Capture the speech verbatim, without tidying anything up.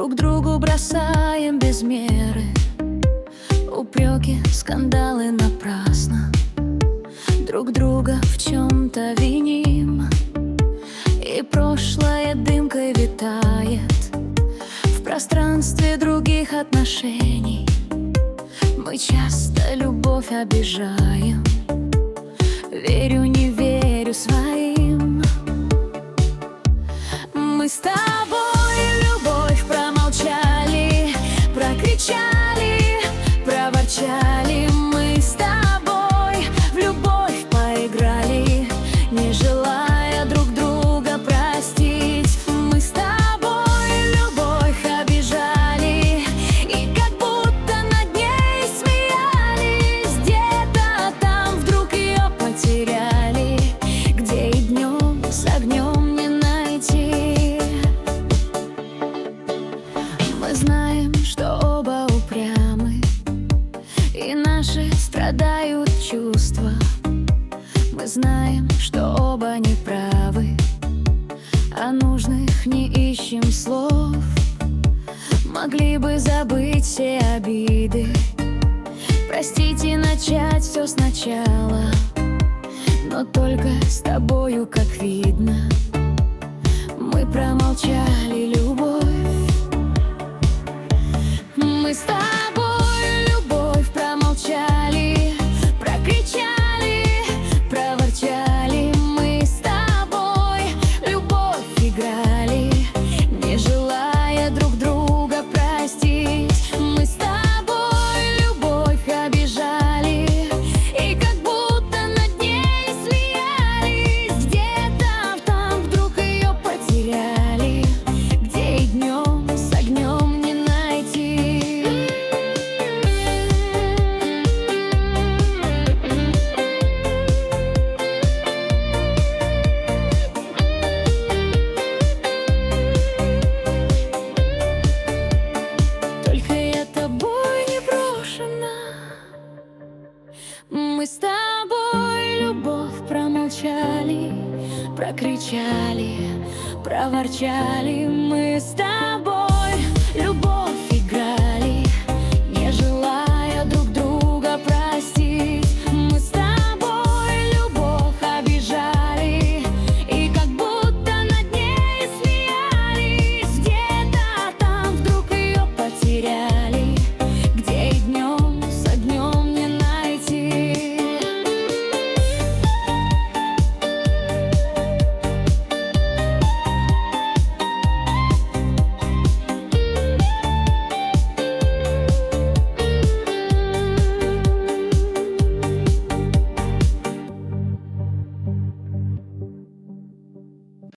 Друг другу бросаем без меры упреки, скандалы напрасно. Друг друга в чем-то виним, и прошлое дымкой витает в пространстве других отношений. Мы часто любовь обижаем, верю, не верю своим. Мы с тобой любовь промолчали, прокричали, проворчали. Мы с тобой в любовь поиграли, не желая друг друга простить. Мы с тобой любовь обижали, и как будто над ней смеялись. Где-то там вдруг ее потеряли, где и днем с огнем не найти. Мы знаем, что оба упрямы, и наши страдают чувства. Мы знаем, что оба неправы, а нужных не ищем слов. Могли бы забыть все обиды, простить и начать все сначала. Но только с тобою, как видно, мы промолчали любовь. Мы с тобой любовь промолчали, прокричали, проворчали. Мы с тобой любовь играли, не желая друг друга простить. Мы с тобой любовь обижали, и как будто над ней смеялись. Где-то там вдруг ее потеряли, где и днем с огнем не найти. Только я тобой не брошена. Мы с тобой любовь промолчали, прокричали, проворчали. Мы с тобой